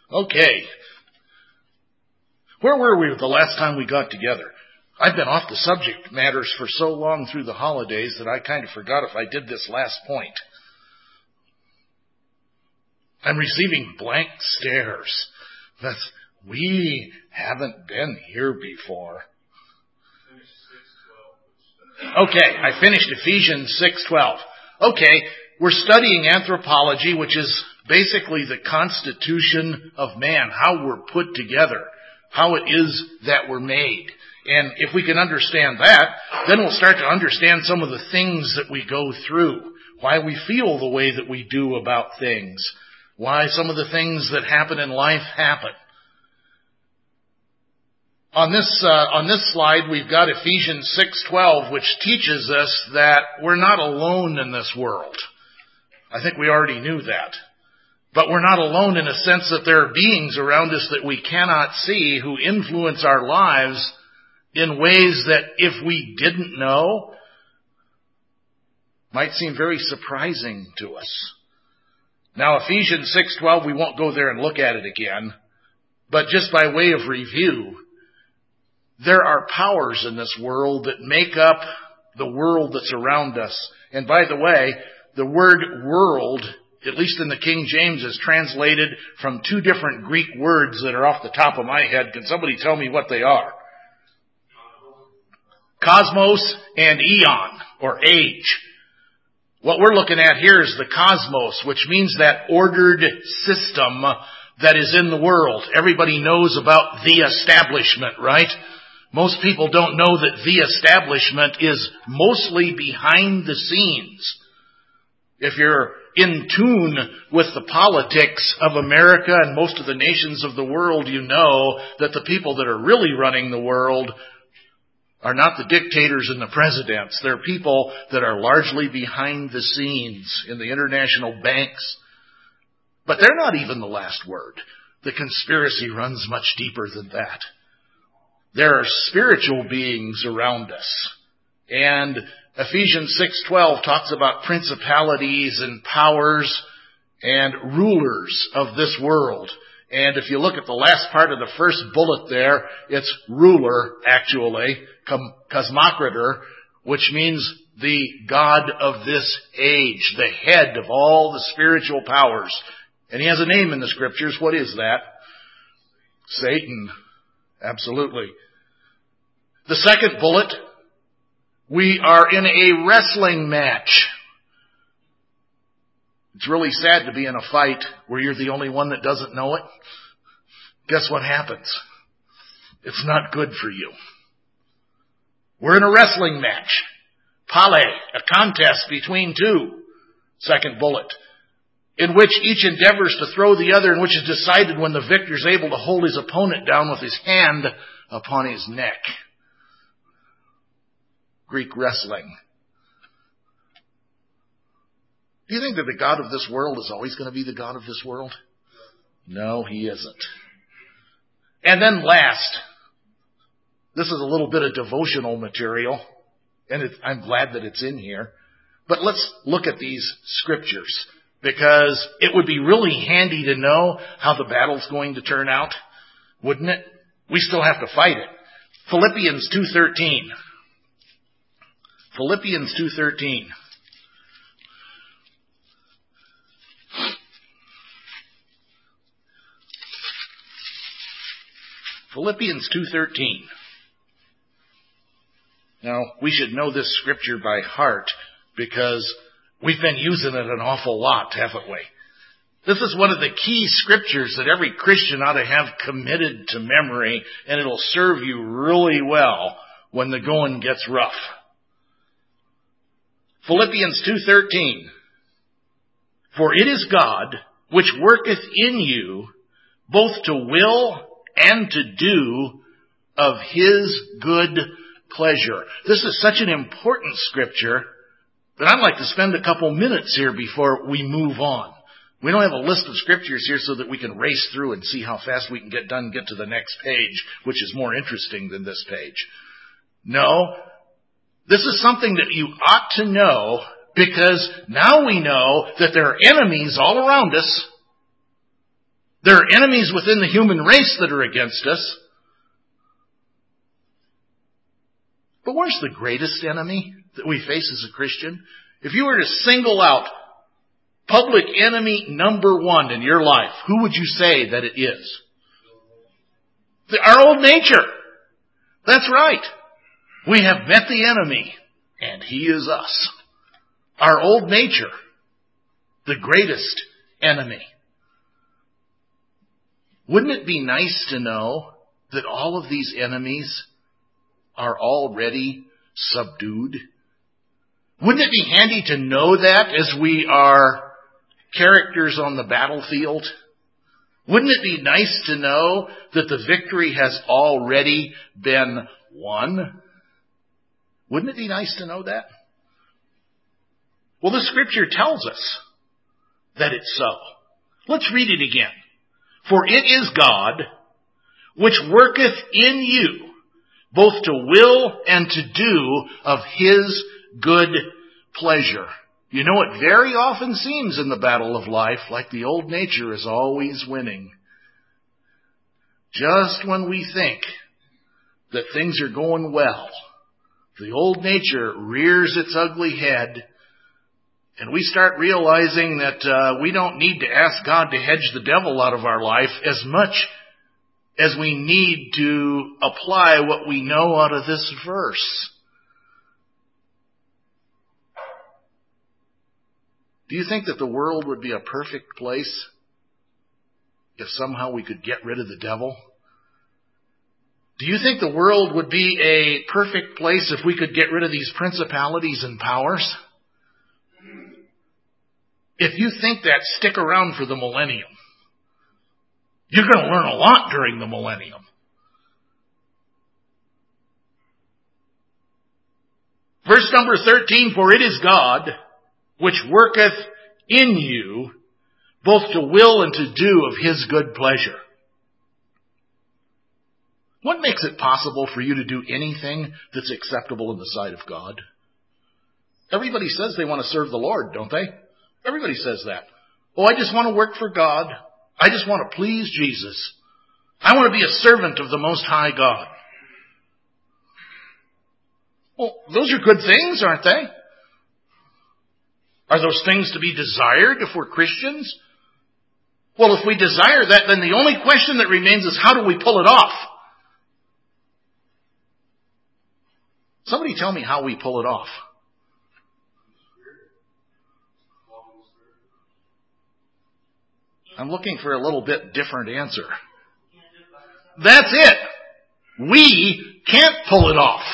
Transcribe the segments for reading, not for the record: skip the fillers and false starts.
Okay. Where were we the last time we got together? I've been off the subject matters for so long through the holidays that I kind of forgot if I did this last point. I'm receiving blank stares. We haven't been here before. Okay, I finished Ephesians 6:12. Okay, we're studying anthropology, which is basically the constitution of man, how we're put together, how it is that we're made. And if we can understand that, then we'll start to understand some of the things that we go through, why we feel the way that we do about things, why some of the things that happen in life happen. On this slide, we've got Ephesians 6:12, which teaches us that we're not alone in this world. I think we already knew that. But we're not alone in a sense that there are beings around us that we cannot see who influence our lives in ways that if we didn't know, might seem very surprising to us. Now, Ephesians 6:12, we won't go there and look at it again, but just by way of review, there are powers in this world that make up the world that's around us. And by the way, the word world, at least in the King James, is translated from two different Greek words that are off the top of my head. Can somebody tell me what they are? Cosmos and eon, or age. What we're looking at here is the cosmos, which means that ordered system that is in the world. Everybody knows about the establishment, right? Most people don't know that the establishment is mostly behind the scenes. If you're in tune with the politics of America and most of the nations of the world, you know that the people that are really running the world are not the dictators and the presidents. They're people that are largely behind the scenes in the international banks. But they're not even the last word. The conspiracy runs much deeper than that. There are spiritual beings around us. And Ephesians 6:12 talks about principalities and powers and rulers of this world. And if you look at the last part of the first bullet there, it's ruler, actually, cosmocrator, which means the God of this age, the head of all the spiritual powers. And he has a name in the scriptures. What is that? Satan. Absolutely. The second bullet, we are in a wrestling match. It's really sad to be in a fight where you're the only one that doesn't know it. Guess what happens? It's not good for you. We're in a wrestling match. Pale, a contest between two. Second bullet. In which each endeavors to throw the other, in which is decided when the victor is able to hold his opponent down with his hand upon his neck. Greek wrestling. Do you think that the God of this world is always going to be the God of this world? No, he isn't. And then last, this is a little bit of devotional material, and I'm glad that it's in here. But let's look at these scriptures, because it would be really handy to know how the battle's going to turn out, wouldn't it? We still have to fight it. Philippians 2:13. Philippians 2:13. Philippians 2:13. Now, we should know this scripture by heart because we've been using it an awful lot, haven't we? This is one of the key scriptures that every Christian ought to have committed to memory, and it'll serve you really well when the going gets rough. Philippians 2:13. For it is God which worketh in you both to will and to do of his good pleasure. This is such an important scripture that I'd like to spend a couple minutes here before we move on. We don't have a list of scriptures here so that we can race through and see how fast we can get done and get to the next page, which is more interesting than this page. No, this is something that you ought to know, because now we know that there are enemies all around us. There are enemies within the human race that are against us. But where's the greatest enemy that we face as a Christian? If you were to single out public enemy number one in your life, who would you say that it is? Our old nature. That's right. We have met the enemy, and he is us. Our old nature, the greatest enemy. Wouldn't it be nice to know that all of these enemies are already subdued? Wouldn't it be handy to know that as we are characters on the battlefield? Wouldn't it be nice to know that the victory has already been won? Wouldn't it be nice to know that? Well, the Scripture tells us that it's so. Let's read it again. For it is God which worketh in you both to will and to do of His good pleasure. You know, it very often seems in the battle of life like the old nature is always winning. Just when we think that things are going well, the old nature rears its ugly head, and we start realizing that we don't need to ask God to hedge the devil out of our life as much as we need to apply what we know out of this verse. Do you think that the world would be a perfect place if somehow we could get rid of the devil? Do you think the world would be a perfect place if we could get rid of these principalities and powers? If you think that, stick around for the millennium. You're going to learn a lot during the millennium. Verse number 13, for it is God which worketh in you both to will and to do of His good pleasure. What makes it possible for you to do anything that's acceptable in the sight of God? Everybody says they want to serve the Lord, don't they? Everybody says that. Oh, I just want to work for God. I just want to please Jesus. I want to be a servant of the Most High God. Well, those are good things, aren't they? Are those things to be desired if we're Christians? Well, if we desire that, then the only question that remains is how do we pull it off? Somebody tell me how we pull it off. I'm looking for a little bit different answer. That's it. We can't pull it off.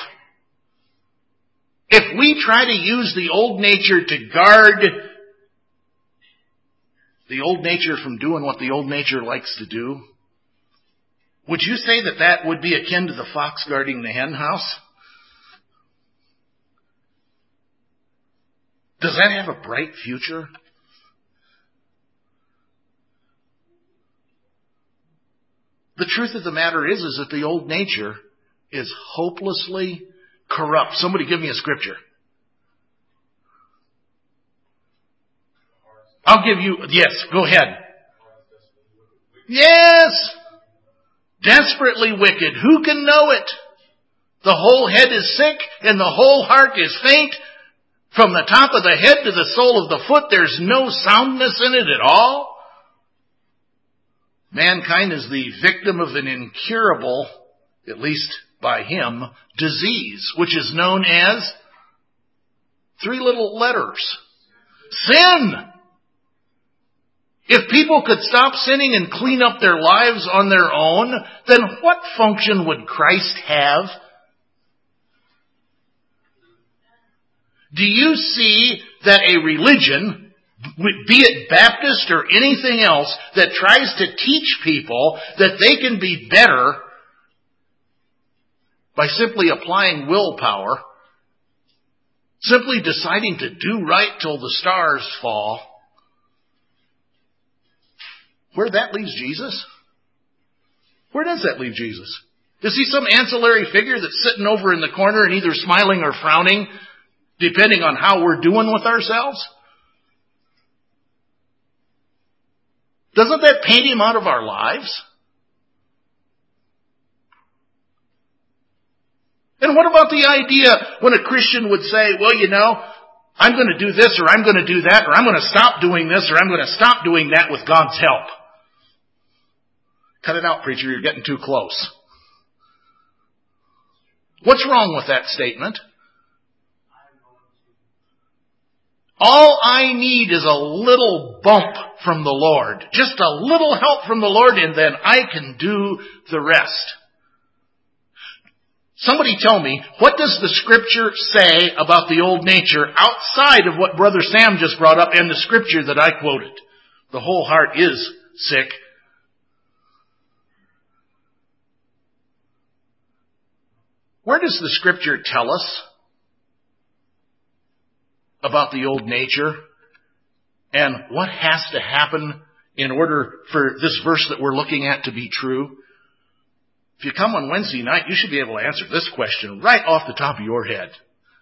If we try to use the old nature to guard the old nature from doing what the old nature likes to do, would you say that that would be akin to the fox guarding the hen house? Does that have a bright future? The truth of the matter is that the old nature is hopelessly corrupt. Somebody give me a scripture. I'll give you, yes, go ahead. Yes! Desperately wicked. Who can know it? The whole head is sick and the whole heart is faint. From the top of the head to the sole of the foot, there's no soundness in it at all. Mankind is the victim of an incurable, at least by him, disease, which is known as 3 little letters. Sin! If people could stop sinning and clean up their lives on their own, then what function would Christ have? Do you see that a religion, be it Baptist or anything else, that tries to teach people that they can be better by simply applying willpower, simply deciding to do right till the stars fall, where that leaves Jesus? Where does that leave Jesus? Is he some ancillary figure that's sitting over in the corner and either smiling or frowning, depending on how we're doing with ourselves? Doesn't that paint him out of our lives? And what about the idea when a Christian would say, well, I'm going to do this or I'm going to do that or I'm going to stop doing this or I'm going to stop doing that with God's help. Cut it out, preacher. You're getting too close. What's wrong with that statement? All I need is a little bump from the Lord. Just a little help from the Lord, and then I can do the rest. Somebody tell me, what does the Scripture say about the old nature outside of what Brother Sam just brought up and the Scripture that I quoted? The whole heart is sick. Where does the Scripture tell us about the old nature and what has to happen in order for this verse that we're looking at to be true? If you come on Wednesday night, you should be able to answer this question right off the top of your head.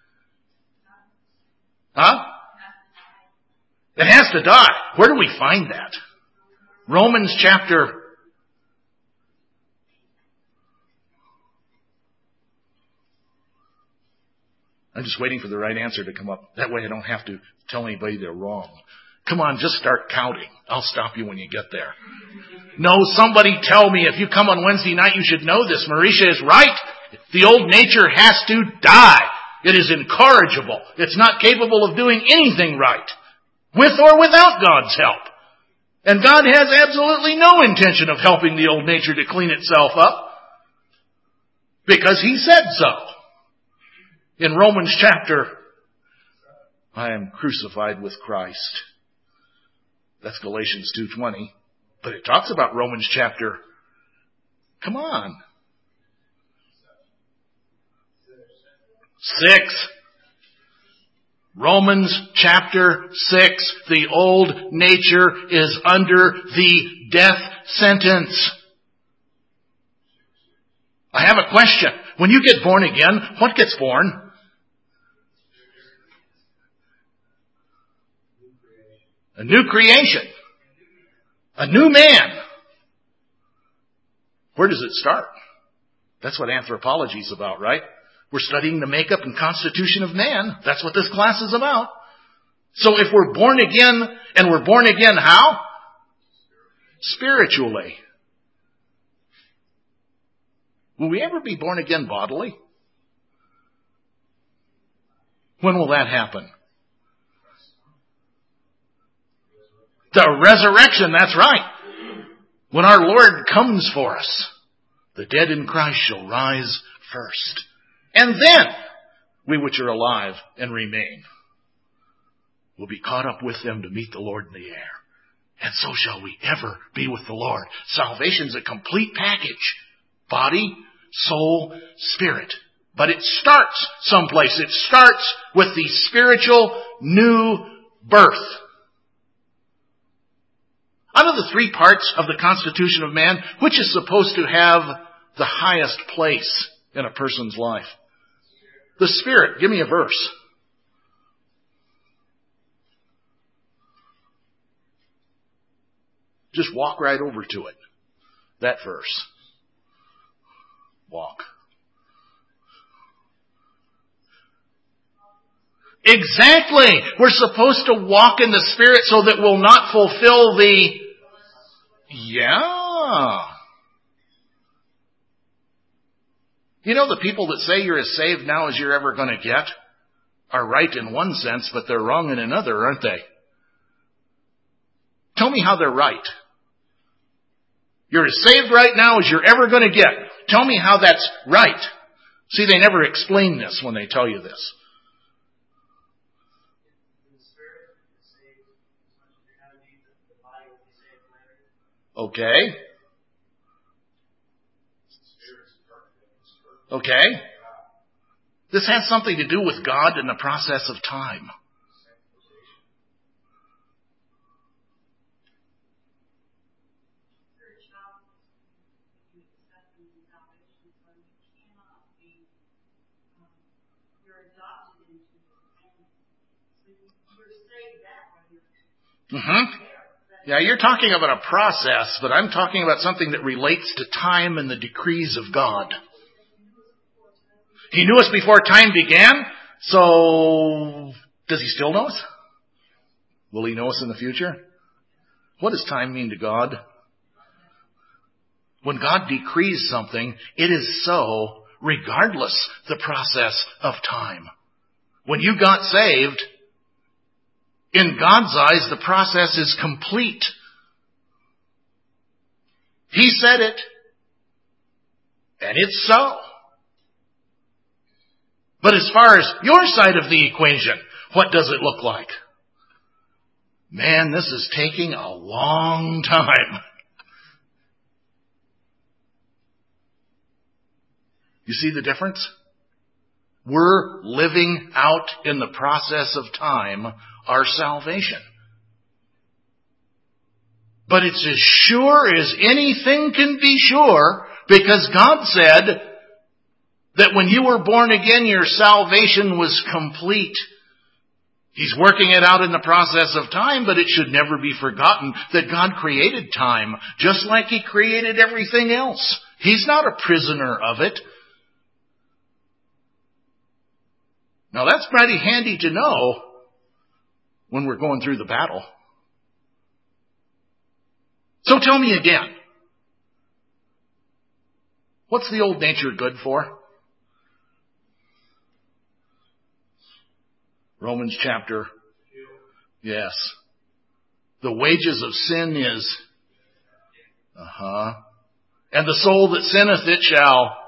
Huh? It has to die. Where do we find that? Romans chapter... I'm just waiting for the right answer to come up. That way I don't have to tell anybody they're wrong. Come on, just start counting. I'll stop you when you get there. No, somebody tell me, if you come on Wednesday night, you should know this. Marisha is right. The old nature has to die. It is incorrigible. It's not capable of doing anything right, with or without God's help. And God has absolutely no intention of helping the old nature to clean itself up, because He said so. In Romans chapter, I am crucified with Christ. That's Galatians 2:20. But it talks about Romans chapter, come on, 6. Romans chapter 6. The old nature is under the death sentence. I have a question. When you get born again, what gets born? A new creation. A new man. Where does it start? That's what anthropology is about, right? We're studying the makeup and constitution of man. That's what this class is about. So if we're born again, and we're born again how? Spiritually. Will we ever be born again bodily? When will that happen? The resurrection, that's right. When our Lord comes for us, the dead in Christ shall rise first. And then, we which are alive and remain will be caught up with them to meet the Lord in the air. And so shall we ever be with the Lord. Salvation's a complete package. Body, soul, spirit. But it starts someplace. It starts with the spiritual new birth. Out of the 3 parts of the constitution of man, which is supposed to have the highest place in a person's life? The spirit. Give me a verse. Just walk right over to it. That verse. Walk. Exactly. We're supposed to walk in the Spirit so that we'll not fulfill the... Yeah. You know, the people that say you're as saved now as you're ever going to get are right in one sense, but they're wrong in another, aren't they? Tell me how they're right. You're as saved right now as you're ever going to get. Tell me how that's right. See, they never explain this when they tell you this. Okay. Okay. This has something to do with God and the process of time. Yeah, you're talking about a process, but I'm talking about something that relates to time and the decrees of God. He knew us before time began, so does he still know us? Will he know us in the future? What does time mean to God? When God decrees something, it is so regardless the process of time. When you got saved, in God's eyes, the process is complete. He said it, and it's so. But as far as your side of the equation, what does it look like? Man, this is taking a long time. You see the difference? We're living out in the process of time our salvation. But it's as sure as anything can be sure, because God said that when you were born again, your salvation was complete. He's working it out in the process of time, but it should never be forgotten that God created time, just like He created everything else. He's not a prisoner of it. Now that's pretty handy to know when we're going through the battle. So tell me again, what's the old nature good for? Romans chapter. Yes. The wages of sin is. And the soul that sinneth it shall.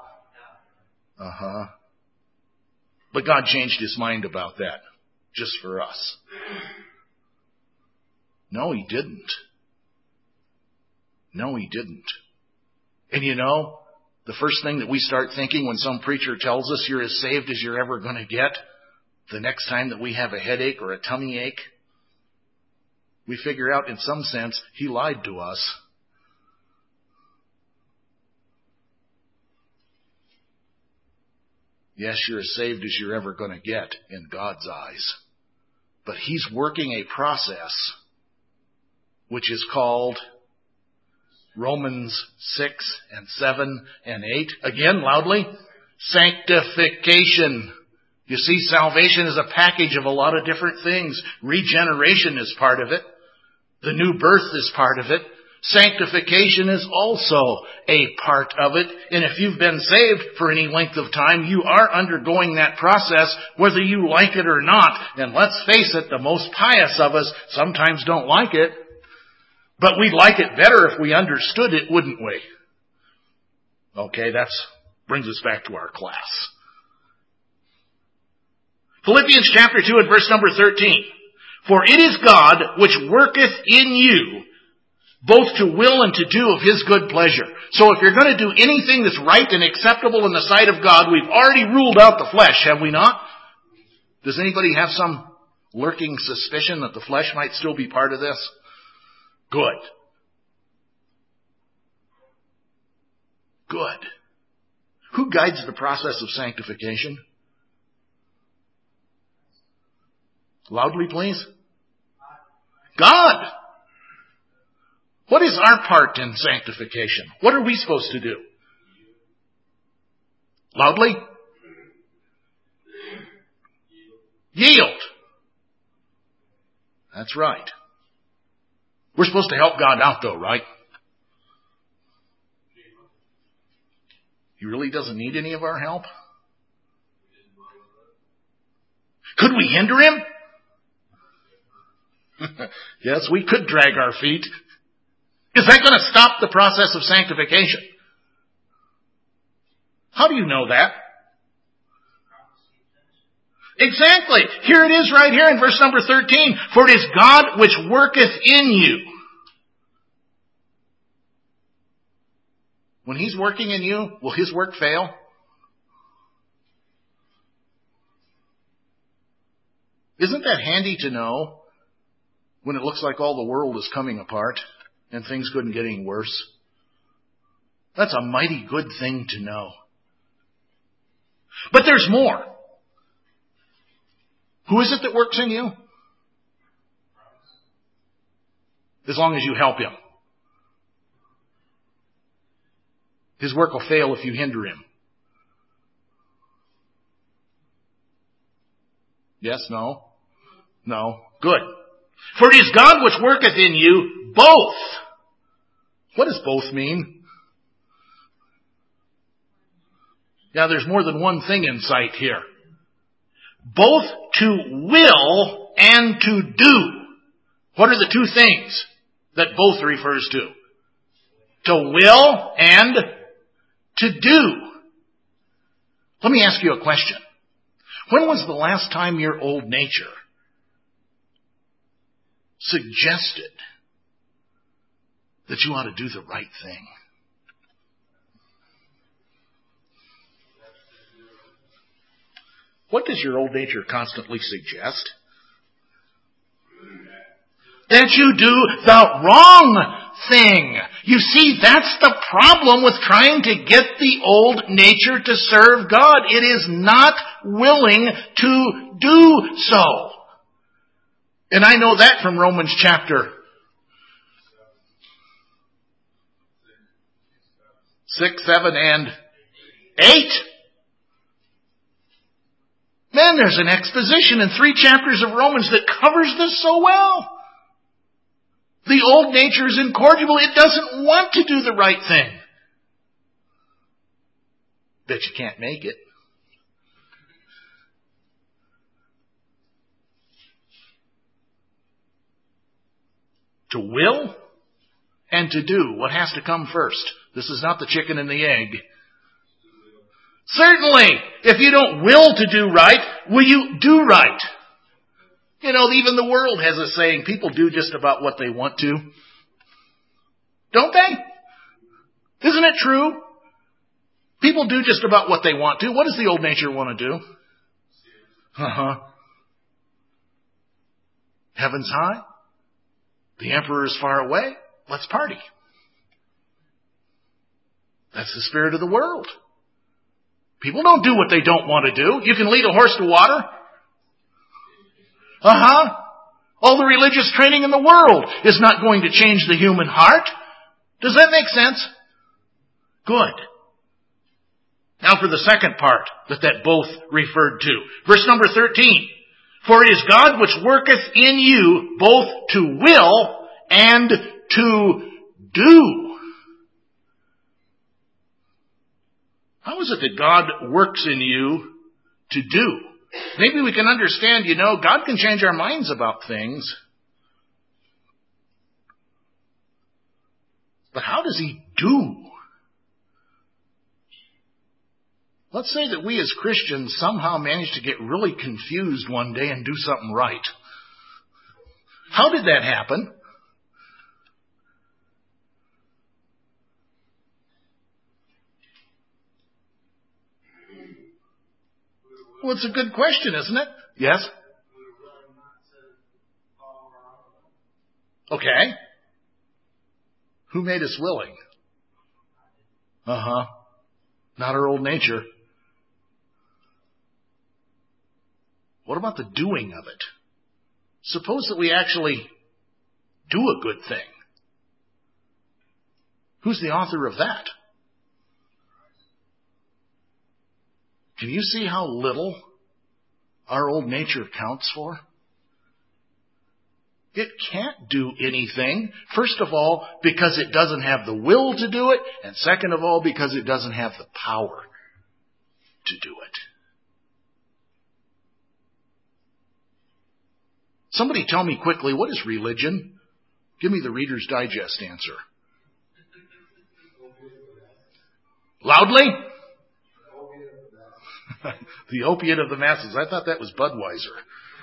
But God changed His mind about that. Just for us. No, He didn't. No, He didn't. And you know, the first thing that we start thinking when some preacher tells us you're as saved as you're ever going to get, the next time that we have a headache or a tummy ache, we figure out in some sense he lied to us. Yes, you're as saved as you're ever going to get in God's eyes. But He's working a process which is called Romans 6 and 7 and 8. Again, loudly. Sanctification. You see, salvation is a package of a lot of different things. Regeneration is part of it. The new birth is part of it. Sanctification is also a part of it. And if you've been saved for any length of time, you are undergoing that process whether you like it or not. And let's face it, the most pious of us sometimes don't like it. But we'd like it better if we understood it, wouldn't we? Okay, that brings us back to our class. Philippians chapter 2 and verse number 13. For it is God which worketh in you both to will and to do of His good pleasure. So if you're going to do anything that's right and acceptable in the sight of God, we've already ruled out the flesh, have we not? Does anybody have some lurking suspicion that the flesh might still be part of this? Good. Good. Who guides the process of sanctification? Loudly, please. God. What is our part in sanctification? What are we supposed to do? Loudly. Yield. That's right. We're supposed to help God out though, right? He really doesn't need any of our help? Could we hinder Him? Yes, we could drag our feet. Is that going to stop the process of sanctification? How do you know that? Exactly. Here it is right here in verse number 13. For it is God which worketh in you. When He's working in you, will His work fail? Isn't that handy to know when it looks like all the world is coming apart and things couldn't get any worse? That's a mighty good thing to know. But there's more. Who is it that works in you? as long as you help him. His work will fail if you hinder him. Yes, no? No. Good. For it is God which worketh in you both. What does both mean? Now there's more than one thing in sight here. Both to will and to do. What are the two things that both refers to? To will and to do. Let me ask you a question. When was the last time your old nature suggested that you ought to do the right thing? What does your old nature constantly suggest? That you do the wrong thing. You see, that's the problem with trying to get the old nature to serve God. It is not willing to do so. And I know that from Romans chapter 6, 7, and 8. Man, there's an exposition in 3 chapters of Romans that covers this so well. The old nature is incorrigible. It doesn't want to do the right thing. Bet you can't make it. To will and to do. What has to come first? This is not the chicken and the egg. Certainly, if you don't will to do right, will you do right? You know, even the world has a saying, people do just about what they want to. Don't they? Isn't it true? People do just about what they want to. What does the old nature want to do? Heaven's high. The emperor is far away. Let's party. That's the spirit of the world. People don't do what they don't want to do. You can lead a horse to water. All the religious training in the world is not going to change the human heart. Does that make sense? Good. Now for the second part that both referred to. Verse number 13. For it is God which worketh in you both to will and to do. How is it that God works in you to do? Maybe we can understand, God can change our minds about things. But how does He do? Let's say that we as Christians somehow manage to get really confused one day and do something right. How did that happen? Well, it's a good question, isn't it? Yes? Okay. Who made us willing? Not our old nature. What about the doing of it? Suppose that we actually do a good thing. Who's the author of that? Can you see how little our old nature counts for? It can't do anything. First of all, because it doesn't have the will to do it. And second of all, because it doesn't have the power to do it. Somebody tell me quickly, what is religion? Give me the Reader's Digest answer. Loudly? The opiate of the masses. I thought that was Budweiser.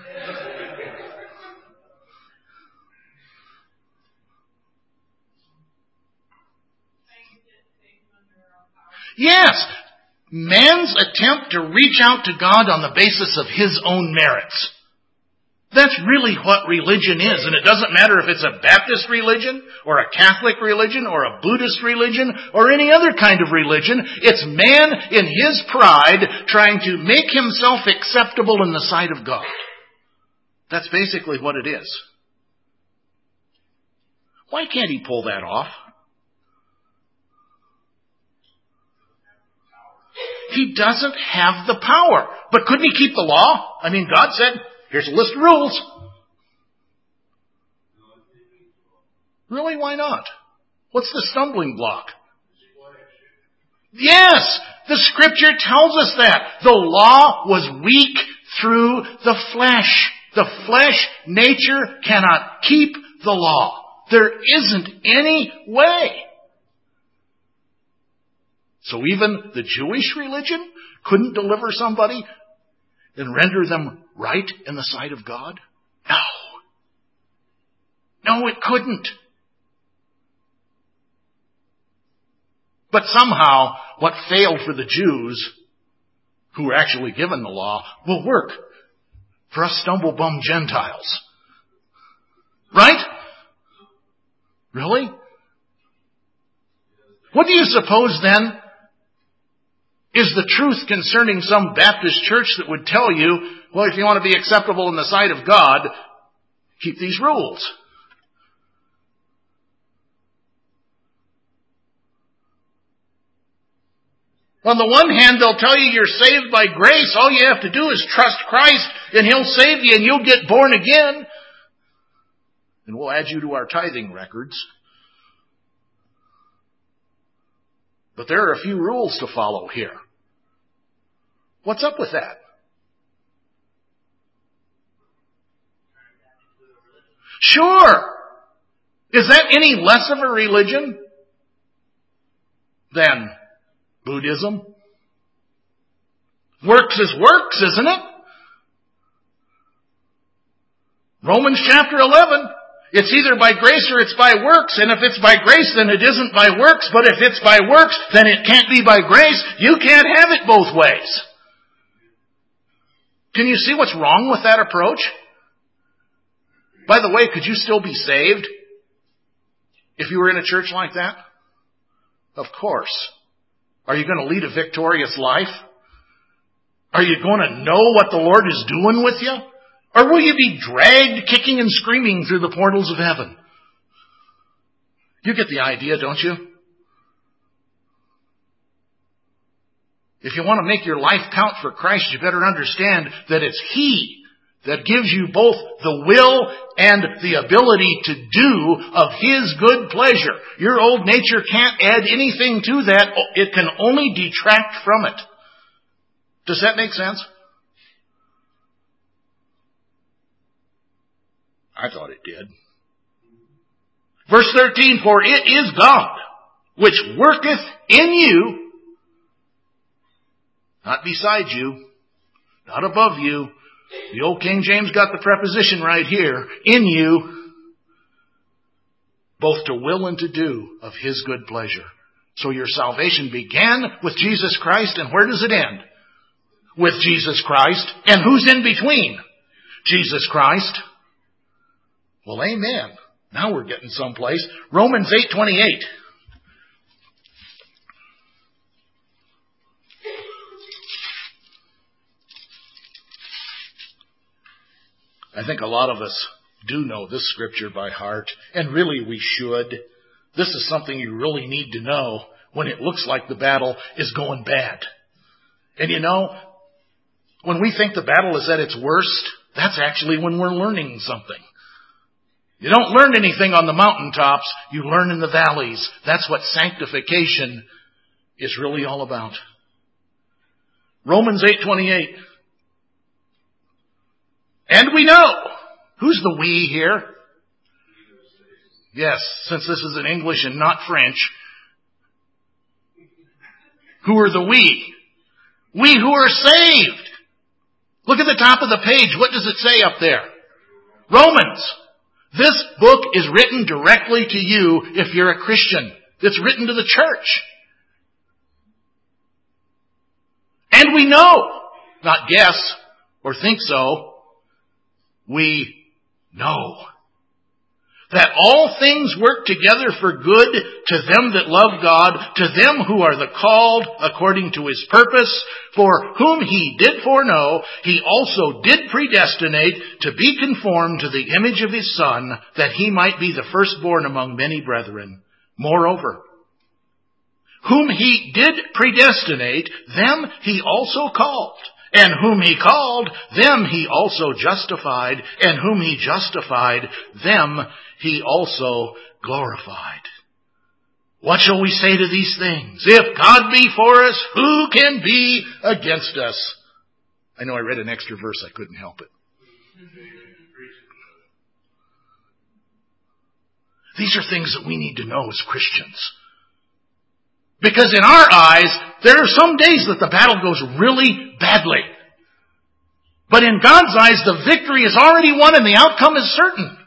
Yes, man's attempt to reach out to God on the basis of his own merits. That's really what religion is. And it doesn't matter if it's a Baptist religion or a Catholic religion or a Buddhist religion or any other kind of religion. It's man in his pride trying to make himself acceptable in the sight of God. That's basically what it is. Why can't he pull that off? He doesn't have the power. But couldn't he keep the law? I mean, God said, here's a list of rules. Really, why not? What's the stumbling block? Yes, the Scripture tells us that. The law was weak through the flesh. The flesh nature cannot keep the law. There isn't any way. So even the Jewish religion couldn't deliver somebody and render them right in the sight of God? No, it couldn't. But somehow, what failed for the Jews, who were actually given the law, will work for us stumble-bum Gentiles. Right? Really? What do you suppose then is the truth concerning some Baptist church that would tell you, well, if you want to be acceptable in the sight of God, keep these rules? On the one hand, they'll tell you you're saved by grace. All you have to do is trust Christ and He'll save you and you'll get born again. And we'll add you to our tithing records. But there are a few rules to follow here. What's up with that? Sure. Is that any less of a religion than Buddhism? Works is works, isn't it? Romans chapter 11. It's either by grace or it's by works. And if it's by grace, then it isn't by works. But if it's by works, then it can't be by grace. You can't have it both ways. Can you see what's wrong with that approach? By the way, could you still be saved if you were in a church like that? Of course. Are you going to lead a victorious life? Are you going to know what the Lord is doing with you? Or will you be dragged kicking and screaming through the portals of heaven? You get the idea, don't you? If you want to make your life count for Christ, you better understand that it's He that gives you both the will and the ability to do of His good pleasure. Your old nature can't add anything to that. It can only detract from it. Does that make sense? I thought it did. Verse 13, for it is God which worketh in you, not beside you, not above you. The old King James got the preposition right here. In you, both to will and to do of His good pleasure. So your salvation began with Jesus Christ, and where does it end? With Jesus Christ. And who's in between? Jesus Christ. Well, amen. Now we're getting someplace. Romans 8:28. I think a lot of us do know this scripture by heart, and really we should. This is something you really need to know when it looks like the battle is going bad. And you know, when we think the battle is at its worst, that's actually when we're learning something. You don't learn anything on the mountaintops, you learn in the valleys. That's what sanctification is really all about. Romans 8:28. And we know. Who's the we here? Yes, since this is in English and not French. Who are the we? We who are saved. Look at the top of the page. What does it say up there? Romans. This book is written directly to you if you're a Christian. It's written to the church. And we know, not guess or think so, we know that all things work together for good to them that love God, to them who are the called according to His purpose, for whom He did foreknow, He also did predestinate to be conformed to the image of His Son, that He might be the firstborn among many brethren. Moreover, whom He did predestinate, them He also called. And whom He called, them He also justified. And whom He justified, them He also glorified. What shall we say to these things? If God be for us, who can be against us? I know I read an extra verse, I couldn't help it. These are things that we need to know as Christians. Because in our eyes, there are some days that the battle goes really badly. But in God's eyes, the victory is already won and the outcome is certain.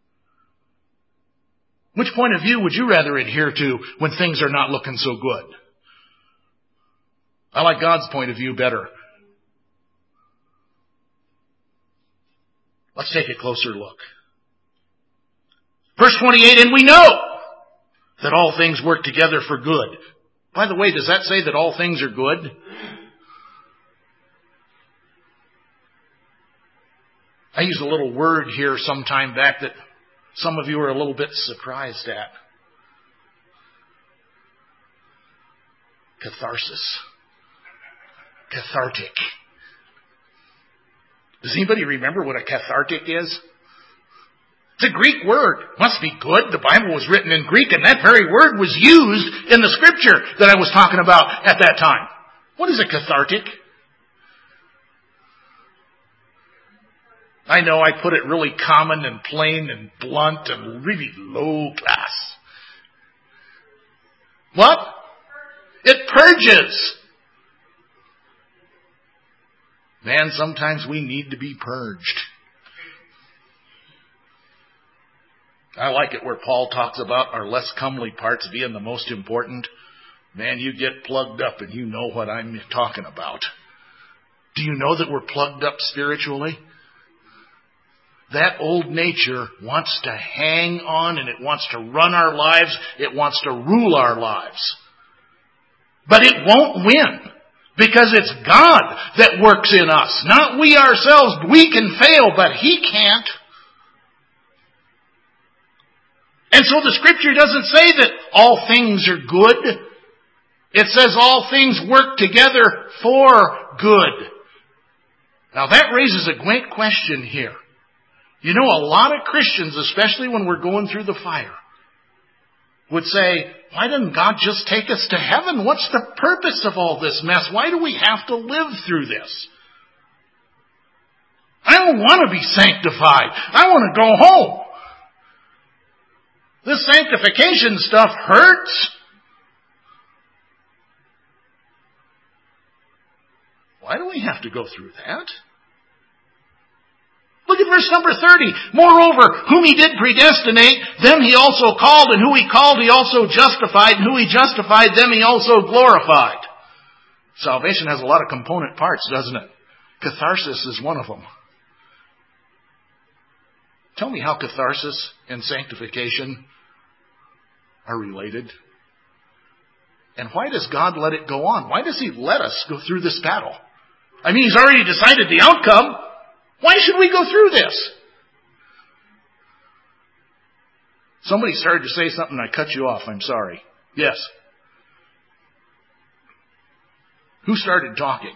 Which point of view would you rather adhere to when things are not looking so good? I like God's point of view better. Let's take a closer look. Verse 28, and we know that all things work together for good. By the way, does that say that all things are good? I used a little word here some time back that some of you are a little bit surprised at. Catharsis. Cathartic. Does anybody remember what a cathartic is? It's a Greek word. Must be good. The Bible was written in Greek, and that very word was used in the scripture that I was talking about at that time. What is a cathartic? I know I put it really common and plain and blunt and really low class. What? It purges. Man, sometimes we need to be purged. I like it where Paul talks about our less comely parts being the most important. Man, you get plugged up and you know what I'm talking about. Do you know that we're plugged up spiritually? That old nature wants to hang on and it wants to run our lives. It wants to rule our lives. But it won't win because it's God that works in us, not we ourselves. We can fail, but He can't. And so the scripture doesn't say that all things are good. It says all things work together for good. Now that raises a great question here. You know, a lot of Christians, especially when we're going through the fire, would say, why doesn't God just take us to heaven? What's the purpose of all this mess? Why do we have to live through this? I don't want to be sanctified. I want to go home. This sanctification stuff hurts. Why do we have to go through that? Look at verse number 30. Moreover, whom He did predestinate, them He also called, and who He called He also justified, and who He justified, them He also glorified. Salvation has a lot of component parts, doesn't it? Catharsis is one of them. Tell me how catharsis and sanctification are related. And why does God let it go on? Why does He let us go through this battle? I mean, He's already decided the outcome. Why should we go through this? Somebody started to say something and I cut you off. I'm sorry. Yes. Who started talking?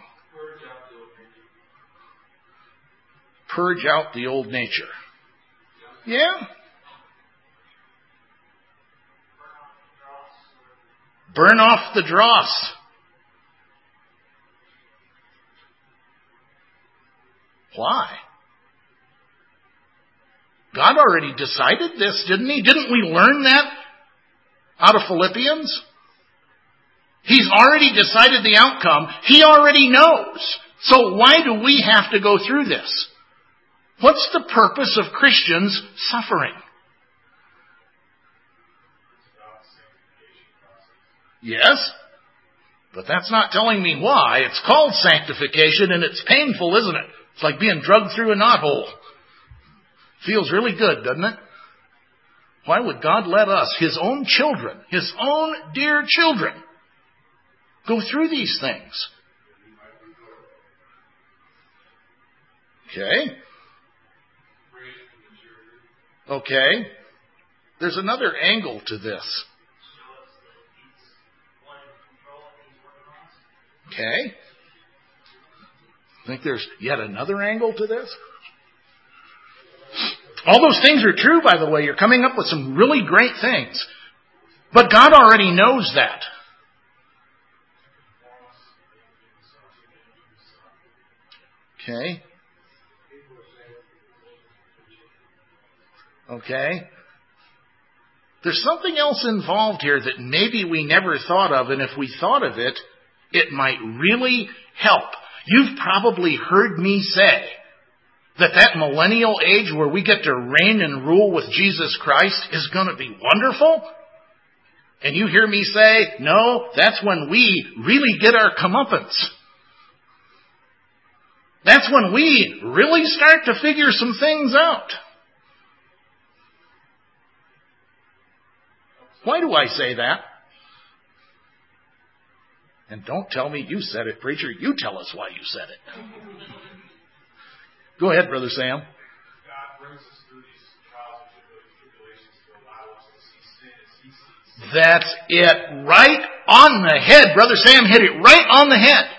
Purge out the old nature. Yeah. Burn off the dross. Why? God already decided this, didn't He? Didn't we learn that out of Philippians? He's already decided the outcome. He already knows. So why do we have to go through this? What's the purpose of Christians suffering? Yes, but that's not telling me why. It's called sanctification and it's painful, isn't it? It's like being drugged through a knothole. Feels really good, doesn't it? Why would God let us, His own children, His own dear children, go through these things? Okay. There's another angle to this. Okay. Think there's yet another angle to this? All those things are true, by the way. You're coming up with some really great things. But God already knows that. Okay. Okay. There's something else involved here that maybe we never thought of, and if we thought of it, it might really help. You've probably heard me say that millennial age where we get to reign and rule with Jesus Christ is going to be wonderful. And you hear me say, no, that's when we really get our comeuppance. That's when we really start to figure some things out. Why do I say that? And don't tell me you said it, preacher. You tell us why you said it. Go ahead, Brother Sam. God brings us through these trials and tribulations to allow us to see sin as He sees. That's it. Right on the head. Brother Sam hit it right on the head.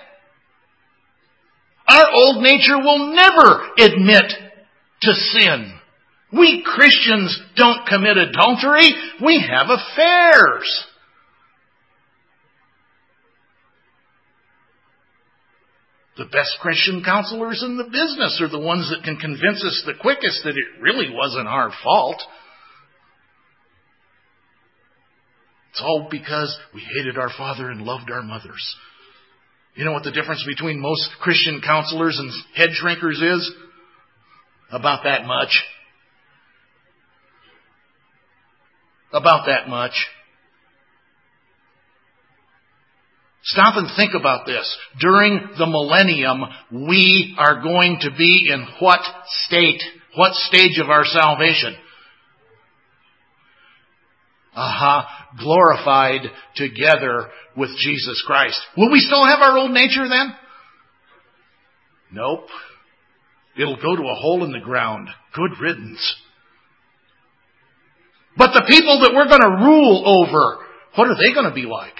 Our old nature will never admit to sin. We Christians don't commit adultery. We have affairs. The best Christian counselors in the business are the ones that can convince us the quickest that it really wasn't our fault. It's all because we hated our father and loved our mothers. You know what the difference between most Christian counselors and head shrinkers is? About that much. About that much. Stop and think about this. During the millennium, we are going to be in what state? What stage of our salvation? Glorified together with Jesus Christ. Will we still have our old nature then? Nope. It'll go to a hole in the ground. Good riddance. But the people that we're going to rule over, what are they going to be like?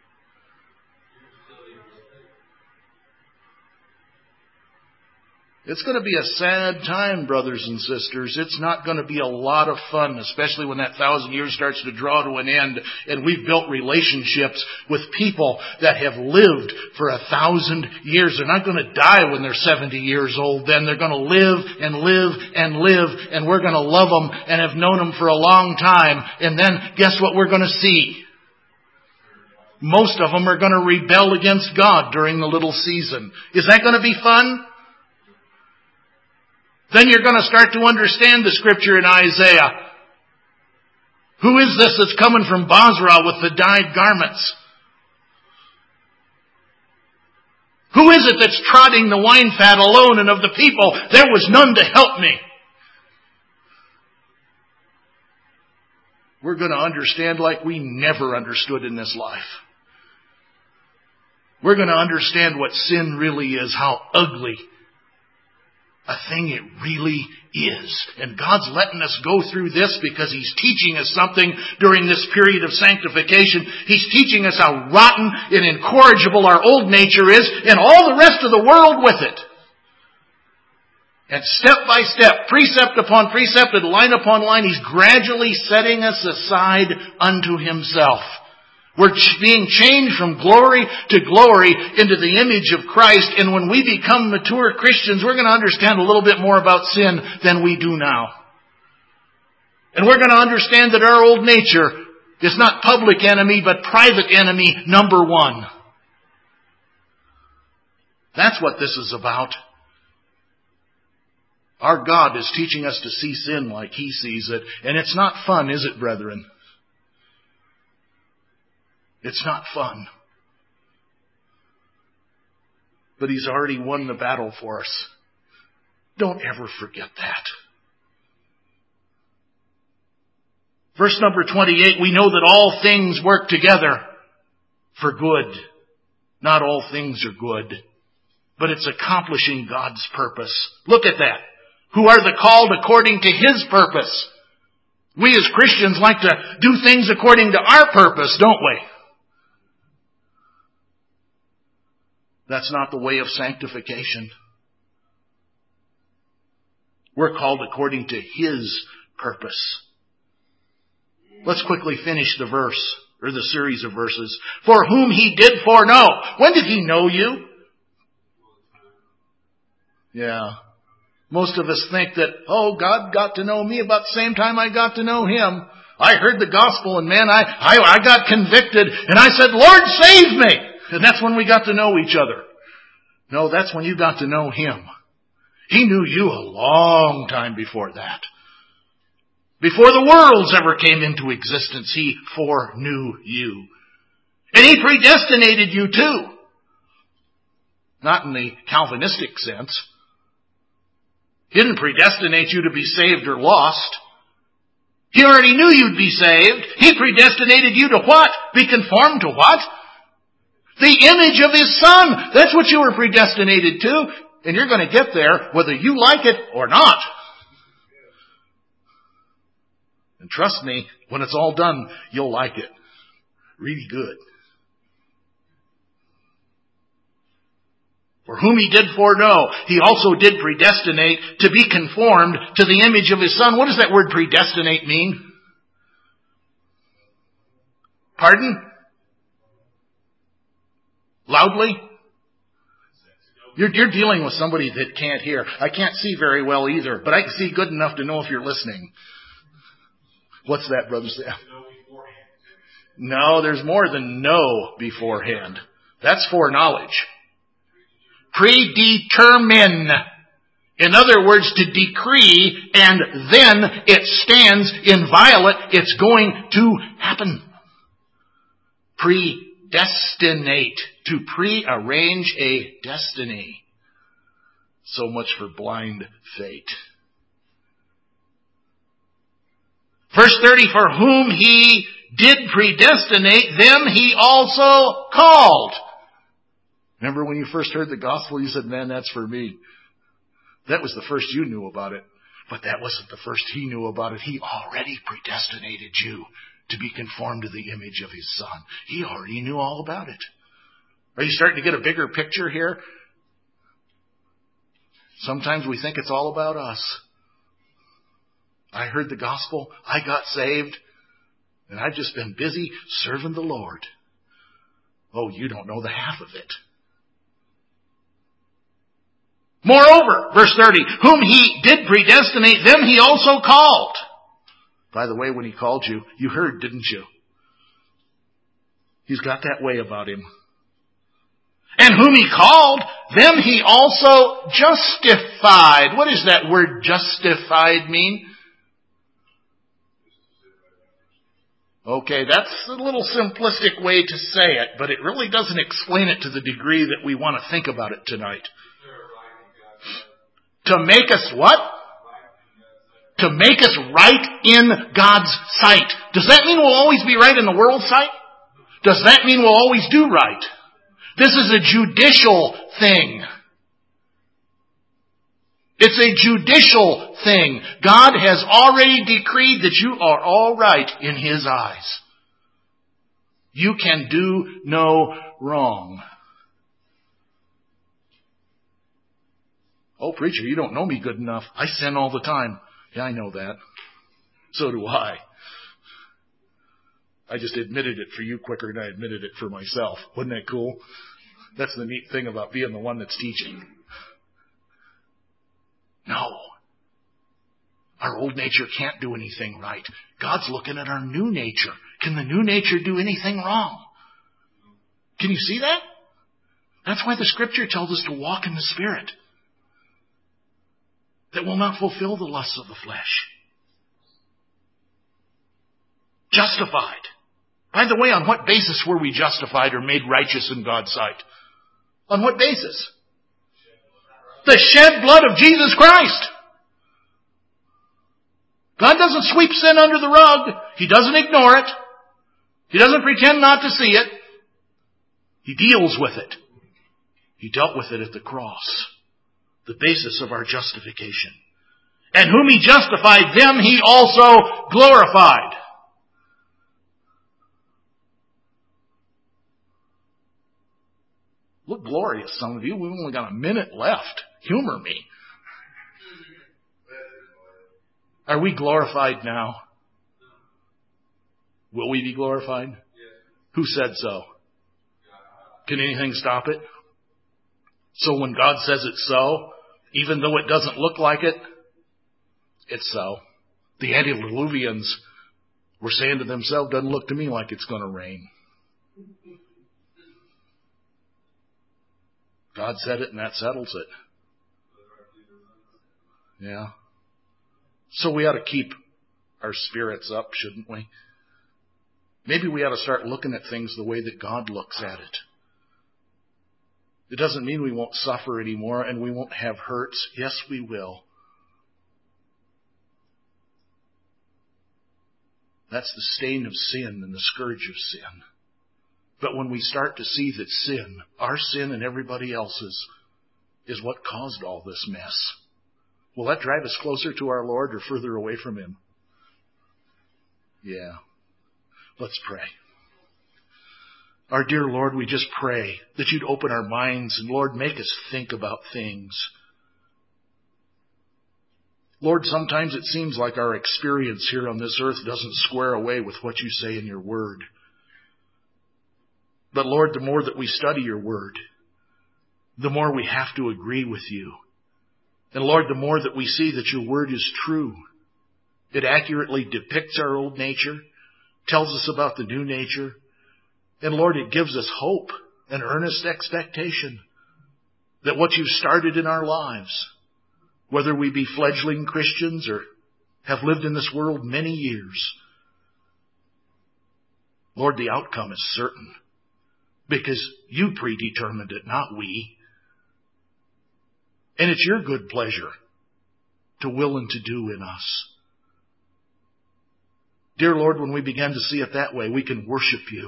It's going to be a sad time, brothers and sisters. It's not going to be a lot of fun, especially when that 1,000 years starts to draw to an end and we've built relationships with people that have lived for 1,000 years. They're not going to die when they're 70 years old. Then they're going to live and live and live, and we're going to love them and have known them for a long time. And then guess what we're going to see? Most of them are going to rebel against God during the little season. Is that going to be fun? Then you're going to start to understand the scripture in Isaiah. Who is this that's coming from Basra with the dyed garments? Who is it that's trotting the wine fat alone, and of the people there was none to help me? We're going to understand like we never understood in this life. We're going to understand what sin really is, how ugly a thing it really is. And God's letting us go through this because He's teaching us something during this period of sanctification. He's teaching us how rotten and incorrigible our old nature is, and all the rest of the world with it. And step by step, precept upon precept, and line upon line, He's gradually setting us aside unto Himself. We're being changed from glory to glory into the image of Christ. And when we become mature Christians, we're going to understand a little bit more about sin than we do now. And we're going to understand that our old nature is not public enemy, but private enemy number one. That's what this is about. Our God is teaching us to see sin like He sees it. And it's not fun, is it, brethren? It's not fun. But He's already won the battle for us. Don't ever forget that. Verse number 28, we know that all things work together for good. Not all things are good, but it's accomplishing God's purpose. Look at that. Who are the called according to His purpose. We as Christians like to do things according to our purpose, don't we? That's not the way of sanctification. We're called according to His purpose. Let's quickly finish the verse, or the series of verses. For whom He did foreknow. When did He know you? Yeah. Most of us think that, God got to know me about the same time I got to know Him. I heard the gospel and man, I got convicted and I said, Lord, save me. And that's when we got to know each other. No, that's when you got to know Him. He knew you a long time before that. Before the worlds ever came into existence, He foreknew you. And He predestinated you too. Not in the Calvinistic sense. He didn't predestinate you to be saved or lost. He already knew you'd be saved. He predestinated you to what? Be conformed to what? The image of His Son. That's what you were predestinated to. And you're going to get there whether you like it or not. And trust me, when it's all done, you'll like it. Really good. For whom He did foreknow, He also did predestinate to be conformed to the image of His Son. What does that word predestinate mean? Pardon? Loudly? You're dealing with somebody that can't hear. I can't see very well either, but I can see good enough to know if you're listening. What's that, Brother Sam? No, there's more than know beforehand. That's foreknowledge. Predetermine. In other words, to decree, and then it stands inviolate. It's going to happen. Predestinate. To prearrange a destiny. So much for blind fate. Verse 30, for whom He did predestinate, them He also called. Remember when you first heard the gospel, you said, man, that's for me. That was the first you knew about it. But that wasn't the first He knew about it. He already predestinated you to be conformed to the image of His Son. He already knew all about it. Are you starting to get a bigger picture here? Sometimes we think it's all about us. I heard the gospel, I got saved, and I've just been busy serving the Lord. Oh, you don't know the half of it. Moreover, verse 30, whom He did predestinate, them He also called. By the way, when He called you, you heard, didn't you? He's got that way about Him. And whom He called, them He also justified. What does that word justified mean? Okay, that's a little simplistic way to say it, but it really doesn't explain it to the degree that we want to think about it tonight. To make us what? To make us right in God's sight. Does that mean we'll always be right in the world's sight? Does that mean we'll always do right? This is a judicial thing. It's a judicial thing. God has already decreed that you are all right in His eyes. You can do no wrong. Oh, preacher, you don't know me good enough. I sin all the time. Yeah, I know that. So do I. I just admitted it for you quicker than I admitted it for myself. Wasn't that cool? That's the neat thing about being the one that's teaching. No. Our old nature can't do anything right. God's looking at our new nature. Can the new nature do anything wrong? Can you see that? That's why the Scripture tells us to walk in the Spirit. That will not fulfill the lusts of the flesh. Justified. By the way, on what basis were we justified or made righteous in God's sight? On what basis? The shed blood of Jesus Christ. God doesn't sweep sin under the rug. He doesn't ignore it. He doesn't pretend not to see it. He deals with it. He dealt with it at the cross, the basis of our justification. And whom He justified, them He also glorified. Look glorious, some of you. We've only got a minute left. Humor me. Are we glorified now? Will we be glorified? Yes. Who said so? Can anything stop it? So when God says it's so, even though it doesn't look like it, it's so. The antediluvians were saying to themselves, doesn't look to me like it's going to rain. God said it and that settles it. Yeah. So we ought to keep our spirits up, shouldn't we? Maybe we ought to start looking at things the way that God looks at it. It doesn't mean we won't suffer anymore and we won't have hurts. Yes, we will. That's the stain of sin and the scourge of sin. But when we start to see that sin, our sin and everybody else's, is what caused all this mess, will that drive us closer to our Lord or further away from Him? Yeah. Let's pray. Our dear Lord, we just pray that You'd open our minds and, Lord, make us think about things. Lord, sometimes it seems like our experience here on this earth doesn't square away with what You say in Your Word. But Lord, the more that we study Your Word, the more we have to agree with You. And Lord, the more that we see that Your Word is true, it accurately depicts our old nature, tells us about the new nature, and Lord, it gives us hope and earnest expectation that what You've started in our lives, whether we be fledgling Christians or have lived in this world many years, Lord, the outcome is certain because You predetermined it, not we. And it's Your good pleasure to will and to do in us. Dear Lord, when we begin to see it that way, we can worship You.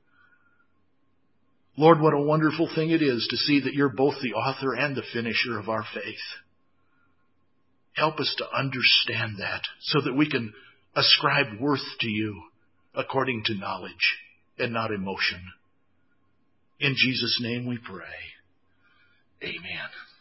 Lord, what a wonderful thing it is to see that You're both the author and the finisher of our faith. Help us to understand that so that we can ascribe worth to You according to knowledge and not emotion. In Jesus' name we pray. Amen.